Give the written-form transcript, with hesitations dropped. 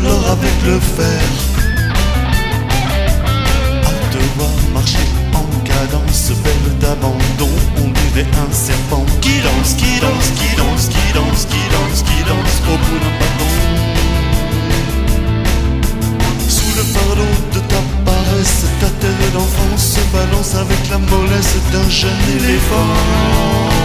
l'or avec le fer. À te voir marcher en cadence, belle d'abandon, on dirait un serpent qui danse, qui danse, qui danse, qui danse, qui danse, qui danse au bout d'un bâton. Sous le fardeau de ta paresse, ta terre d'enfant se balance avec la mollesse d'un jeune éléphant.